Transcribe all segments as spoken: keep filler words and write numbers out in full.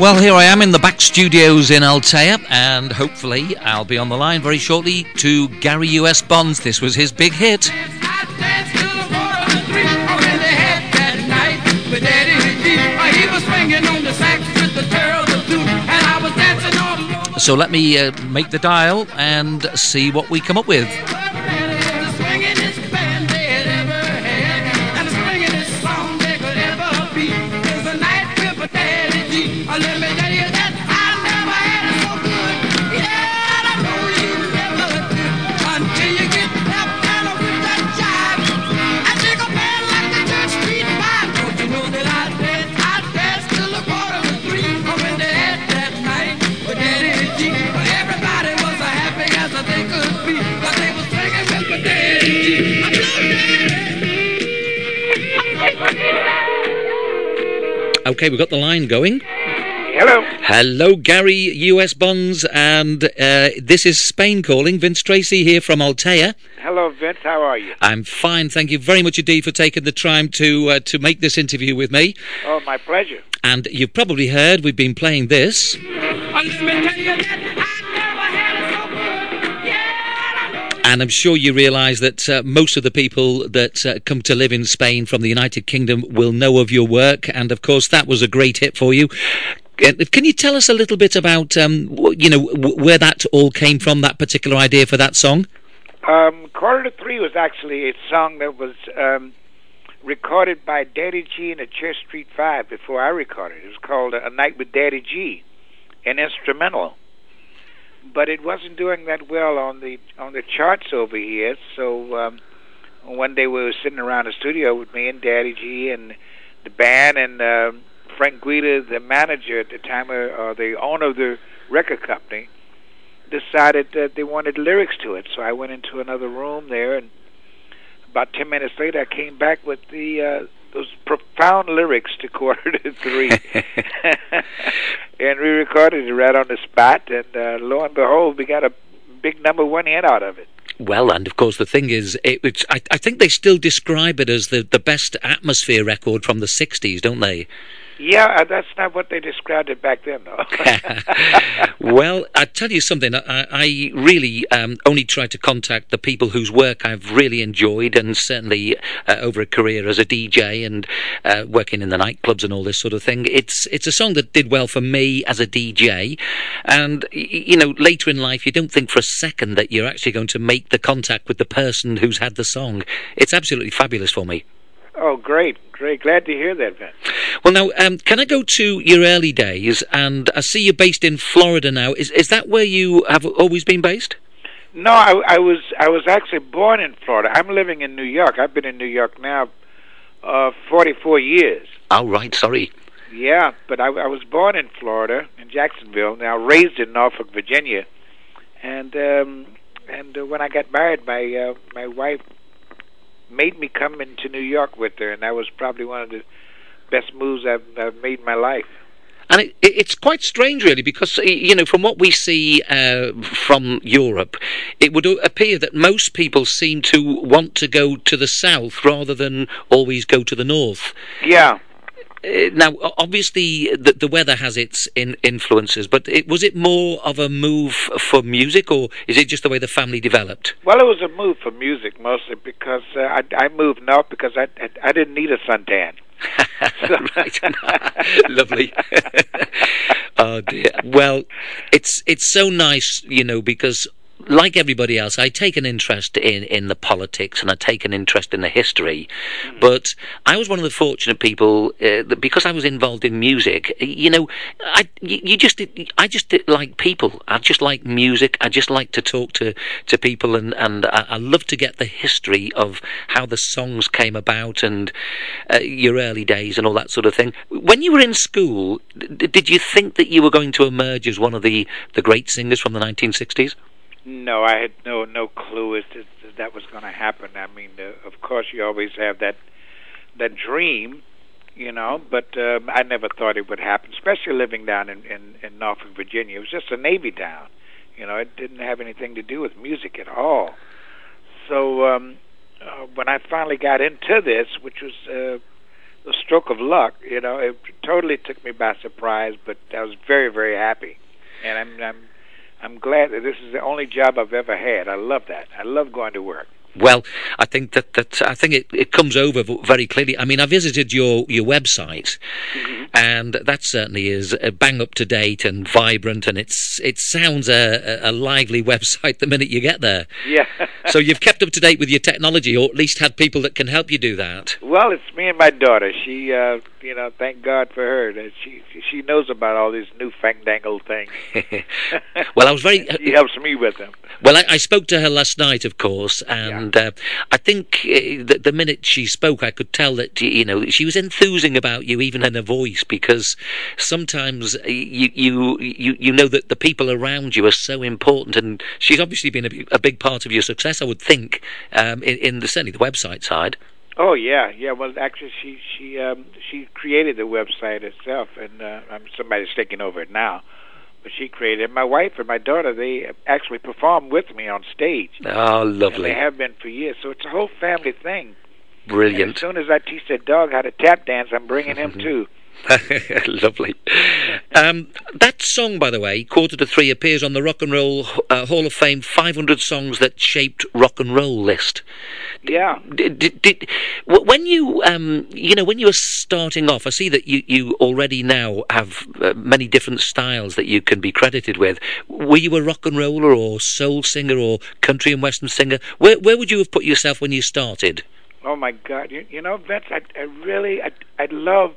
Well, here I am in the back studios in Altea, and hopefully I'll be on the line very shortly to Gary U S Bonds. This was his big hit. So let me uh, make the dial and see what we come up with. Okay, we've got the line going. Hello. Hello, Gary U S Bonds, and uh, this is Spain calling. Vince Tracy here from Altea. Hello, Vince. How are you? I'm fine. Thank you very much indeed for taking the time to uh, to make this interview with me. Oh, my pleasure. And you've probably heard we've been playing this. And I'm sure you realise that uh, most of the people that uh, come to live in Spain from the United Kingdom will know of your work, and of course that was a great hit for you. Uh, can you tell us a little bit about, um, w- you know, w- where that all came from, that particular idea for that song? Um, Quarter to Three was actually a song that was um, recorded by Daddy G and the Church Street Five before I recorded it. It was called A Night with Daddy G, an instrumental. But it wasn't doing that well on the on the charts over here. So um, one day we were sitting around the studio with me and Daddy G and the band, and uh, Frank Guida, the manager at the time, or, or the owner of the record company, decided that they wanted lyrics to it. So I went into another room there, and about ten minutes later, I came back with the uh, those profound lyrics to Quarter to Three. And we recorded it right on the spot, and uh, lo and behold, we got a big number one hit out of it. Well, and of course the thing is, it, it's, I, I think they still describe it as the, the best atmosphere record from the sixties, don't they? Yeah, that's not what they described it back then, though. Well, I tell you something, I, I really um, only try to contact the people whose work I've really enjoyed, and certainly uh, over a career as a D J and uh, working in the nightclubs and all this sort of thing. It's it's a song that did well for me as a D J, and, you know, later in life you don't think for a second that you're actually going to make the contact with the person who's had the song. It's absolutely fabulous for me. Oh, great, great. Glad to hear that, Vince. Well, now, um, can I go to your early days? And I see you're based in Florida now. Is is that where you have always been based? No, I, I was I was actually born in Florida. I'm living in New York. I've been in New York now uh, forty-four years. Oh, right, sorry. Yeah, but I, I was born in Florida, in Jacksonville, now raised in Norfolk, Virginia. And um, and uh, when I got married, my uh, my wife made me come into New York with her, and that was probably one of the best moves I've, I've made in my life. And it, it's quite strange, really, because, you know, from what we see uh, from Europe, it would appear that most people seem to want to go to the south rather than always go to the north. Yeah. Uh, now, obviously, the, the weather has its in, influences, but it, was it more of a move for music, or is it just the way the family developed? Well, it was a move for music, mostly, because uh, I, I moved north because I, I, I didn't need a suntan. Right. Lovely. Oh, dear. Well, it's it's so nice, you know, because like everybody else, I take an interest in, in the politics, and I take an interest in the history. Mm-hmm. But I was one of the fortunate people uh, that, because I was involved in music, you know, I you, you just I just did like people. I just like music. I just like to talk to, to people, and and I, I love to get the history of how the songs came about, and uh, your early days and all that sort of thing. When you were in school, d- did you think that you were going to emerge as one of the, the great singers from the nineteen sixties? No, I had no no clue as to that, that was going to happen. I mean, uh, of course, you always have that that dream, you know, but um, I never thought it would happen, especially living down in, in, in Norfolk, Virginia. It was just a Navy town. You know, it didn't have anything to do with music at all. So um, uh, when I finally got into this, which was uh, a stroke of luck. You know, it totally took me by surprise, but I was very, very happy, and I'm I'm I'm glad that this is the only job I've ever had. I love that. I love going to work. Well, I think that, that I think it, it comes over very clearly. I mean, I visited your, your website, mm-hmm. and that certainly is uh, bang up to date and vibrant, and it's it sounds a, a lively website the minute you get there. Yeah. So you've kept up to date with your technology, or at least had people that can help you do that. Well, it's me and my daughter. She, uh, you know, thank God for her. That she she knows about all these new fandangled things. Well, I was very. She helps me with them. Well, I, I spoke to her last night, of course, and yeah. uh, I think uh, the, the minute she spoke, I could tell that, you know, she was enthusing about you, even in her voice, because sometimes you you you, you know that the people around you are so important, and she's obviously been a, a big part of your success, I would think, um, in, in the certainly the website side. Oh yeah, yeah. Well, actually, she she um, she created the website herself, and uh, I'm somebody's taking over it now. But she created it. My wife and my daughter, they actually perform with me on stage. Oh, lovely. And they have been for years. So it's a whole family thing. Brilliant. And as soon as I teach that dog how to tap dance, I'm bringing him too. Lovely. Um, that song, by the way, Quarter to Three, appears on the Rock and Roll uh, Hall of Fame five hundred songs that shaped rock and roll list. Yeah. Did, did, did, when you, um, you know, when you were starting off, I see that you, you already now have uh, many different styles that you can be credited with. Were you a rock and roller or soul singer or country and western singer? Where, where would you have put yourself when you started? Oh my God! You, you know, Vince, I, I really, I, I love.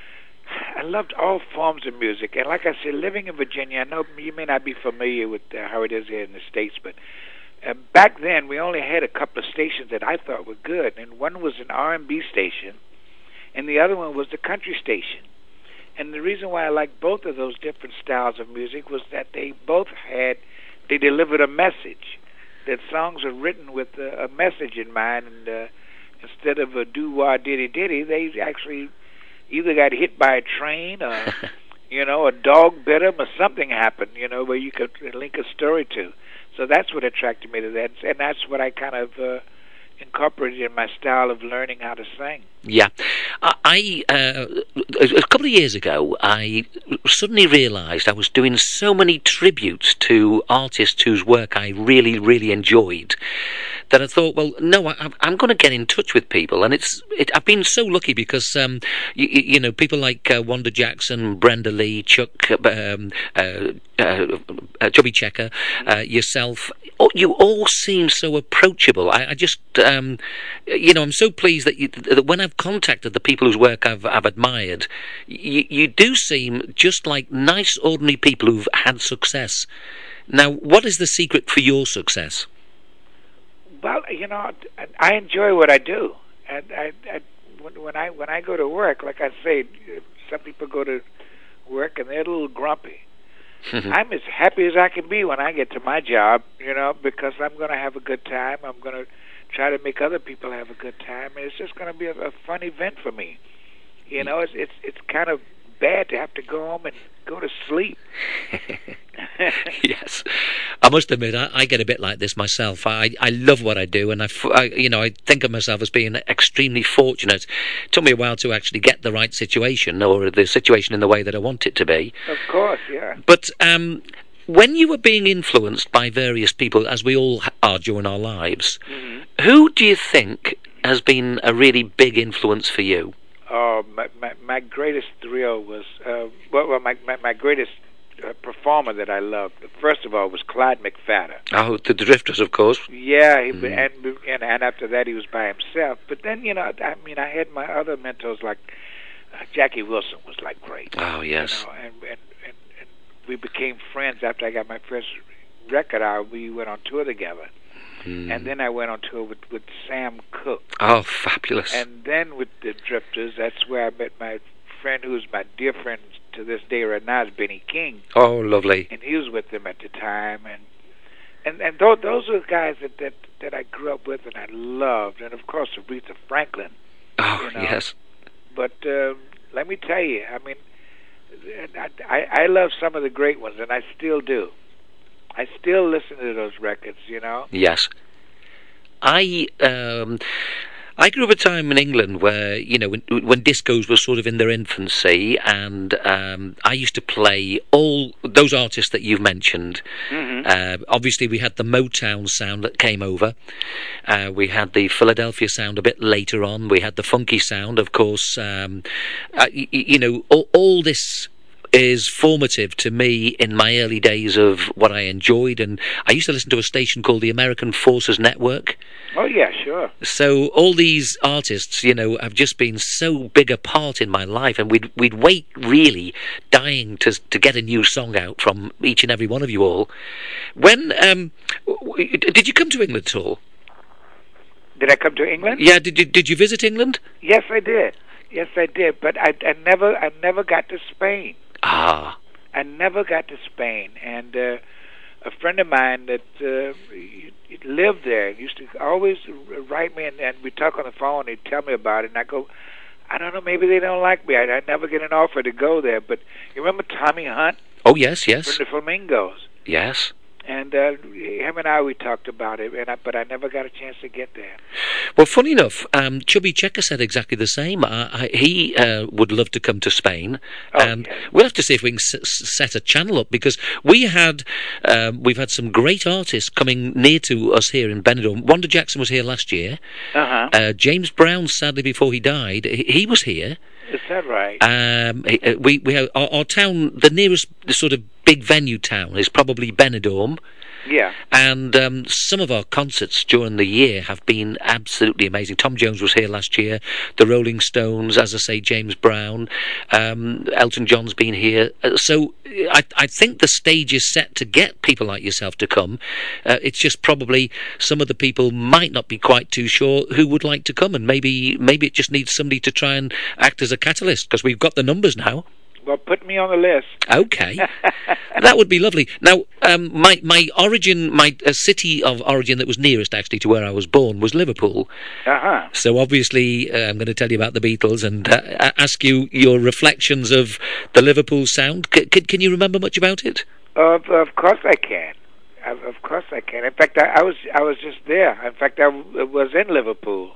I loved all forms of music, and like I said, living in Virginia, I know you may not be familiar with uh, how it is here in the States, but uh, back then we only had a couple of stations that I thought were good, and one was an R and B station, and the other one was the country station. And the reason why I liked both of those different styles of music was that they both had, they delivered a message, that songs are written with a, a message in mind, and uh, instead of a doo-wah diddy-diddy, they actually either got hit by a train or, you know, a dog bit him or something happened, you know, where you could link a story to. So that's what attracted me to that, and that's what I kind of uh, incorporated in my style of learning how to sing. Yeah. I, uh, a couple of years ago, I suddenly realised I was doing so many tributes to artists whose work I really, really enjoyed, that I thought, well, no, I, I'm going to get in touch with people, and it's it, I've been so lucky because um, you, you know, people like uh, Wanda Jackson, Brenda Lee, Chuck, um, uh, uh, uh, Chubby Checker, uh, yourself, you all seem so approachable. I, I just, um, you know, I'm so pleased that, you, that when I've contacted the people whose work I've, I've admired, you, you do seem just like nice, ordinary people who've had success. Now, what is the secret for your success? Well, you know, I enjoy what I do, and I, I, when I when I go to work, like I say, some people go to work and they're a little grumpy. I'm as happy as I can be when I get to my job, you know, because I'm going to have a good time. I'm going to try to make other people have a good time, and it's just going to be a, a fun event for me. You know, it's it's it's kind of bad to have to go home and go to sleep. Yes, I must admit I, I get a bit like this myself. I, I love what I do, and I, I you know I think of myself as being extremely fortunate. It took me a while to actually get the right situation, or the situation in the way that I want it to be. Of course, yeah. But um, when you were being influenced by various people, as we all are during our lives, mm-hmm. who do you think has been a really big influence for you? Oh, my my, my greatest thrill was uh, well, well my, my my greatest uh, performer that I loved. First of all, was Clyde McPhatter. Oh, the Drifters, of course. Yeah, he, mm. and, and and after that, he was by himself. But then, you know, I mean, I had my other mentors like uh, Jackie Wilson was like great. Oh yes. You know, and, and and and we became friends after I got my first record out. We went on tour together. Mm. And then I went on tour with, with Sam Cooke. Oh, fabulous. And then with the Drifters, that's where I met my friend who's my dear friend to this day right now, is Benny King. Oh, lovely. And he was with them at the time. And and, and those, those are the guys that, that, that I grew up with and I loved. And, of course, Aretha Franklin. Oh, you know. yes. But um, let me tell you, I mean, I, I, I love some of the great ones, and I still do. I still listen to those records, you know. Yes, I um, I grew up at a time in England where, you know, when, when discos were sort of in their infancy, and um, I used to play all those artists that you've mentioned. Mm-hmm. Uh, obviously, we had the Motown sound that came over. Uh, we had the Philadelphia sound a bit later on. We had the funky sound, of course. Um, uh, y- you know, all, all this is formative to me in my early days of what I enjoyed, and I used to listen to a station called the American Forces Network. Oh yeah, sure. So all these artists, you know, have just been so big a part in my life, and we'd we'd wait really dying to to get a new song out from each and every one of you all. When um, w- did you come to England at all? Did I come to England? Yeah, did you did you visit England? Yes, I did. Yes, I did. But I, I never I never got to Spain. Ah. I never got to Spain, and uh, a friend of mine that uh, lived there used to always write me, and, and we'd talk on the phone. He'd tell me about it, and I go, I don't know, maybe they don't like me. I, I never get an offer to go there. But you remember Tommy Hunt? Oh yes, yes. From the Flamingos. Yes. And uh, him and I, we talked about it, and I, but I never got a chance to get there. Well, funny enough, um, Chubby Checker said exactly the same. Uh, I, he uh, would love to come to Spain, oh, and yes. we'll have to see if we can s- set a channel up, because we had um, we've had some great artists coming near to us here in Benidorm. Wanda Jackson was here last year. Uh-huh. Uh, James Brown, sadly, before he died, he, he was here. Is that right? Um, we we have our, our town, the nearest sort of big venue town is probably Benidorm. Yeah. And um, some of our concerts during the year have been absolutely amazing. Tom Jones was here last year, the Rolling Stones, as I say, James Brown, um, Elton John's been here. Uh, so I, I think the stage is set to get people like yourself to come. Uh, it's just probably some of the people might not be quite too sure who would like to come, and maybe maybe it just needs somebody to try and act as a catalyst, because we've got the numbers now. Well, put me on the list. Okay, that would be lovely. Now, um, my my origin, my uh, city of origin that was nearest actually to where I was born was Liverpool. Uh huh. So obviously, uh, I'm going to tell you about the Beatles and uh, ask you your reflections of the Liverpool sound. C- c- can you remember much about it? Of of course I can. Of, of course I can. In fact, I, I was I was just there. In fact, I w- was in Liverpool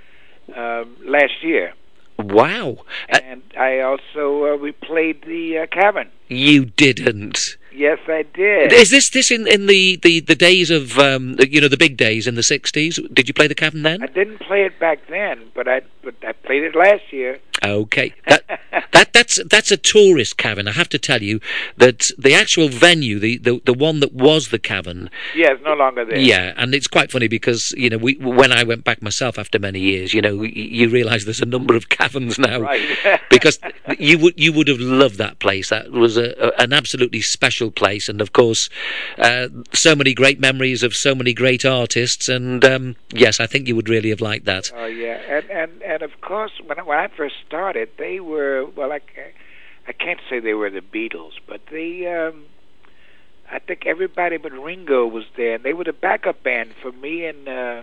um, last year. Wow. Uh, and I also uh, we played the uh, Cavern. You didn't. Yes, I did. Is this this in, in the, the, the days of um, you know the big days in the sixties? Did you play the Cavern then? I didn't play it back then, but I but I played it last year. Okay, that that that's that's a tourist cavern. I have to tell you that the actual venue, the, the, the one that was the Cavern, yeah, it's no longer there. Yeah, and it's quite funny because you know we when I went back myself after many years, you know, you realise there's a number of caverns now, right? Because you would you would have loved that place. That was a, a, an absolutely special place, and of course, uh, so many great memories of so many great artists. And um, yes, I think you would really have liked that. Oh yeah, and and and of course, when I, when I first started, they were well, I, I can't say they were the Beatles, but they, um, I think everybody but Ringo was there, and they were the backup band for me and uh,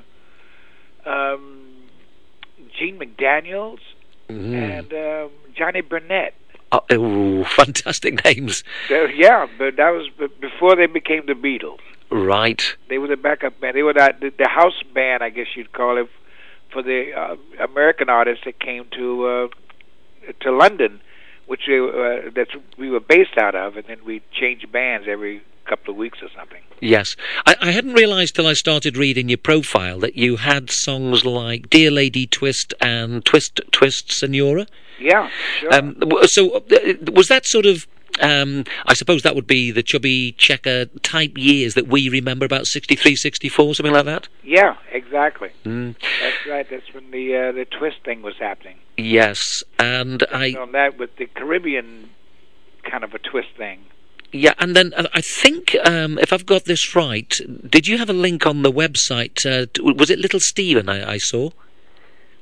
um, Gene McDaniels Mm. and um, Johnny Burnett. Oh, oh, fantastic names! So, yeah, but that was b- before they became the Beatles. Right. They were the backup band. They were the, the, the house band, I guess you'd call it, for the uh, American artists that came to uh, to London, which we, uh, that's we were based out of, and then we changed bands every couple of weeks or something. Yes. I, I hadn't realised till I started reading your profile that you had songs like Dear Lady Twist and Twist, Twist, Senora. Yeah, sure. Um, so uh, was that sort of, um, I suppose that would be the Chubby Checker type years that we remember, about sixty-three, sixty-four, something like that? Yeah, exactly. Mm. That's right. That's when the uh, the twist thing was happening. Yes, and I... on that with the Caribbean kind of a twist thing. Yeah, and then uh, I think, um, if I've got this right, did you have a link on the website? Uh, to, was it Little Steven I, I saw?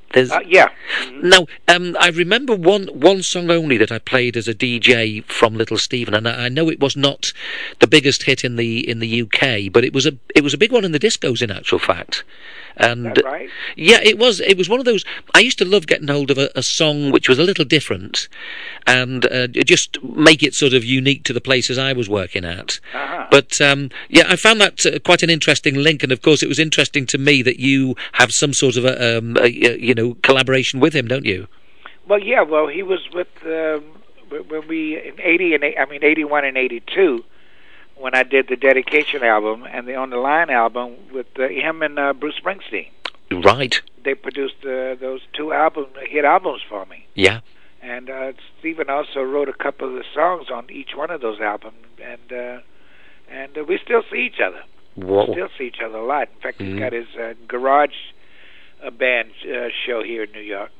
There's Uh, yeah. Mm-hmm. Now, um, I remember one one song only that I played as a D J from Little Steven, and I, I know it was not the biggest hit in the in the U K, but it was a it was a big one in the discos, in actual fact. And Is that right? yeah, it was. It was one of those. I used to love getting hold of a, a song which was a little different, and uh, just make it sort of unique to the places I was working at. Uh-huh. But um, yeah, I found that uh, quite an interesting link, and of course, it was interesting to me that you have some sort of a, um, a you know collaboration with him, don't you? Well, yeah. Well, he was with um, when we in eighty and eight, I mean eighty-one and eighty-two. When I did the Dedication album and the On the Line album with uh, him and uh, Bruce Springsteen. Right. They produced uh, those two album hit albums for me. Yeah. And uh, Stephen also wrote a couple of the songs on each one of those albums, and uh, and uh, we still see each other. Whoa. We still see each other a lot. In fact, Mm. he's got his uh, garage uh, band uh, show here in New York.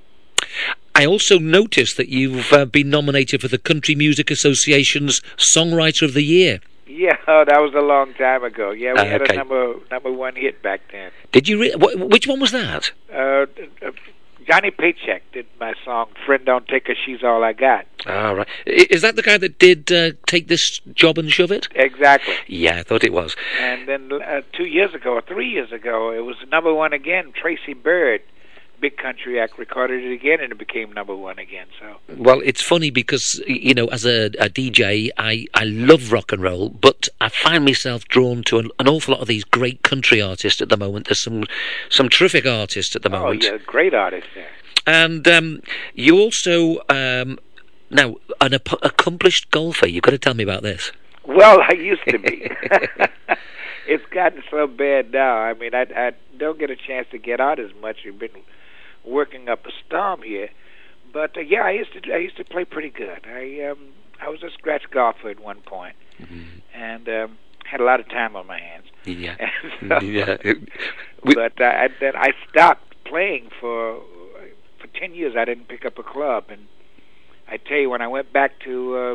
I also noticed that you've uh, been nominated for the Country Music Association's Songwriter of the Year. Yeah, that was a long time ago. Yeah, we Uh, had okay. a number number one hit back then. Did you? Re- wh- which one was that? Uh, uh, Johnny Paycheck did my song "Friend Don't Take Her, She's All I Got." Ah, right. I- Is that the guy that did uh, Take This Job and Shove It? Exactly. Yeah, I thought it was. And then uh, two years ago, or three years ago, it was number one again. Tracy Byrd, Big Country Act, recorded it again, and it became number one again. So. Well, it's funny because, you know, as a, a D J, I, I love rock and roll, but I find myself drawn to an, an awful lot of these great country artists at the moment. There's some some terrific artists at the Oh moment. yeah, great artist there. And um, you also, um, now, an ap- accomplished golfer. You've got to tell me about this. Well, I used to be. It's gotten so bad now. I mean, I, I don't get a chance to get out as much. We've been working up a storm here, but uh, yeah, I used to I used to play pretty good. I um I was a scratch golfer at one point, Mm-hmm. and um, had a lot of time on my hands. Yeah. And so- yeah. We- but uh, I, then I stopped playing for for ten years. I didn't pick up a club, and I tell you, when I went back to uh,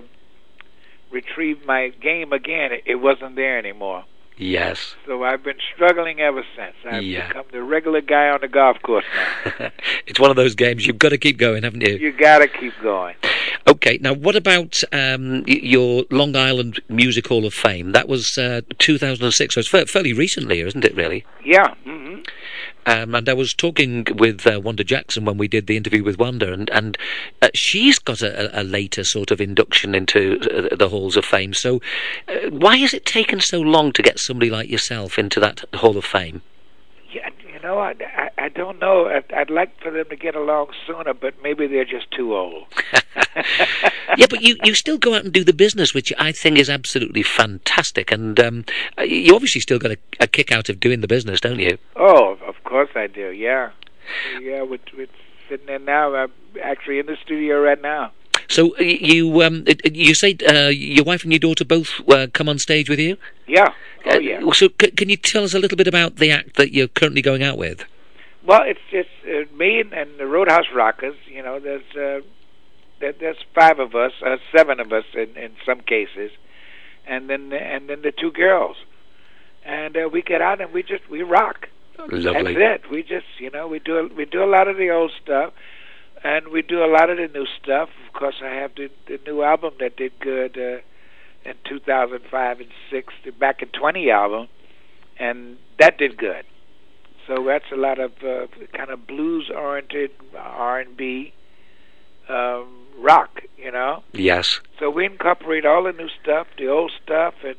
retrieve my game again, it, it wasn't there anymore. Yes. So I've been struggling ever since. I've Yeah. become the regular guy on the golf course now. It's one of those games you've got to keep going, haven't you? You gotta keep going. Okay, now what about um, y- your Long Island Music Hall of Fame? That was uh, two thousand six, so it's fa- fairly recently, isn't it, really? Yeah. hmm Um, and I was talking with uh, Wanda Jackson when we did the interview with Wanda, and, and uh, she's got a, a later sort of induction into uh, the Halls of Fame. So uh, why has it taken so long to get somebody like yourself into that Hall of Fame? Yeah, you know, I, I, I don't know. I'd, I'd like for them to get along sooner, but maybe they're just too old. Yeah, but you, you still go out and do the business, which I think is absolutely fantastic. And um, you obviously still got a, a kick out of doing the business, don't you? Oh, of course I do. Yeah, yeah. We're, we're sitting there now. I'm actually in the studio right now. So uh, you um, it- it- you say uh, your wife and your daughter both uh, come on stage with you? Yeah. Oh, Uh, yeah. So c- can you tell us a little bit about the act that you're currently going out with? Well, it's just uh, me and, and the Roadhouse Rockers. You know, there's uh, there, there's five of us, uh, seven of us in, in some cases, and then and then the two girls, and uh, we get out and we just we rock. Lovely. That's it. We just you know we do we do a lot of the old stuff, and we do a lot of the new stuff. Of course, I have the, the new album that did good uh, in two thousand five and six, the Back in twenty album, and that did good. So that's a lot of uh, kind of blues-oriented R and B um, rock, you know. Yes. So we incorporate all the new stuff, the old stuff, and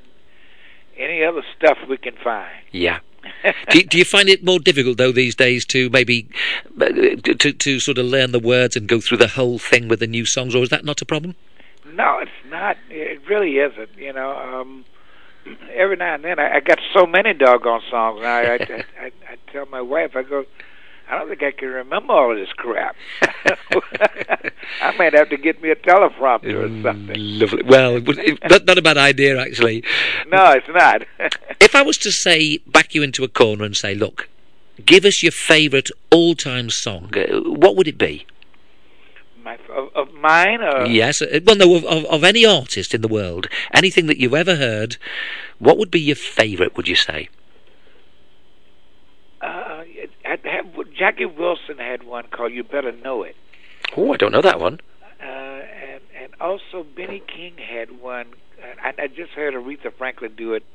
any other stuff we can find. Yeah. do, you, do you find it more difficult though these days to maybe uh, to to sort of learn the words and go through the whole thing with the new songs, or is that not a problem? No, it's not. It really isn't. You know, um, every now and then I, I got so many doggone songs. And I, I, I, I, I tell my wife, I go, I don't think I can remember all of this crap. I might have to get me a teleprompter or something. Lovely. Well, it was- it- not, not a bad idea actually. No, it's not. If I was to say, back you into a corner and say, look, give us your favourite all-time song, uh, what would it be? My, of, of mine? Or? Yes, uh, well, no, of, of, of any artist in the world, anything that you've ever heard, what would be your favourite, would you say? Uh, I'd have Jackie Wilson had one called "You Better Know It." Oh, I don't know that one. Uh, and and also Benny King had one. I, I just heard Aretha Franklin do it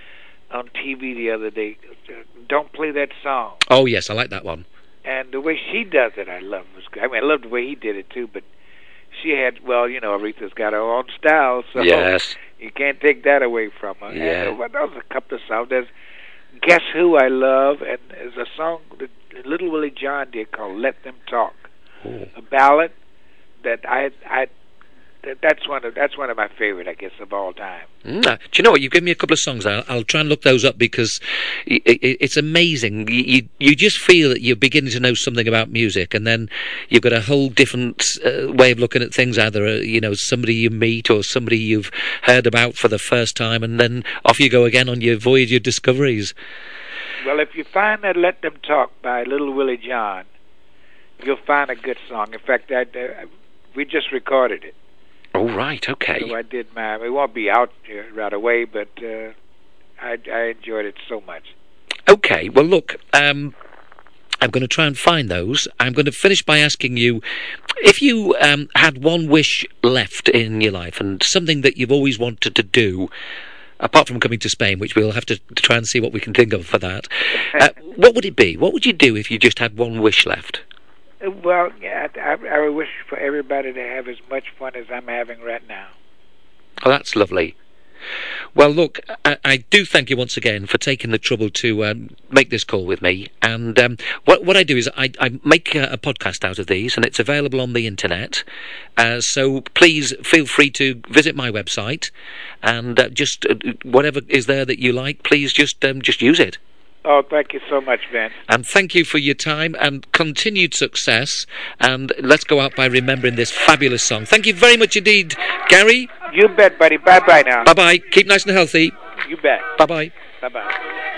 on T V the other day. Don't play that song. Oh yes, I like that one. And the way she does it, I love. I mean, I love the way he did it too. But she had, well, you know, Aretha's got her own style, so yes. you can't take that away from her. Yeah. And, well, those are a couple of songs. There's Guess Who I love, and there's a song that Little Willie John did called "Let Them Talk," Ooh. a ballad that I I. That's one of that's one of my favorite, I guess, of all time. Mm. Do you know what? You give me a couple of songs. I'll, I'll try and look those up because it, it, it's amazing. You, you you just feel that you're beginning to know something about music, and then you've got a whole different uh, way of looking at things. Either uh, you know somebody you meet or somebody you've heard about for the first time, and then off you go again on your voyage of discoveries. Well, if you find that "Let Them Talk" by Little Willie John, you'll find a good song. In fact, I, uh, we just recorded it. Oh, right, okay. So I did my, it won't be out uh, right away, but uh, I, I enjoyed it so much. Okay, well, look, um, I'm going to try and find those. I'm going to finish by asking you, if you um, had one wish left in your life and something that you've always wanted to do, apart from coming to Spain, which we'll have to try and see what we can think of for that, uh, what would it be? What would you do if you just had one wish left? Well, yeah, I, I wish for everybody to have as much fun as I'm having right now. Oh, that's lovely. Well, look, I, I do thank you once again for taking the trouble to um, make this call with me. And um, what what I do is I, I make a, a podcast out of these, and it's available on the internet. Uh, so please feel free to visit my website, and uh, just uh, whatever is there that you like, please just um, just use it. Oh, thank you so much, Ben. And thank you for your time and continued success. And let's go out by remembering this fabulous song. Thank you very much indeed, Gary. You bet, buddy. Bye-bye now. Bye-bye. Keep nice and healthy. You bet. Bye-bye. Bye-bye.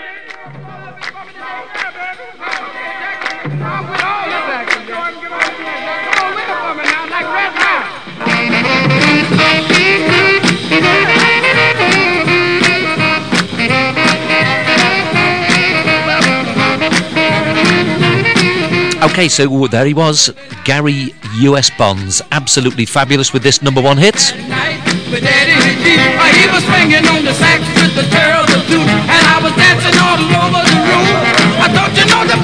Okay, so there he was, Gary U S Bonds, absolutely fabulous with this number one hit. He was swinging on the sax with the girls of blue, and I was dancing all over the room. I don't you know the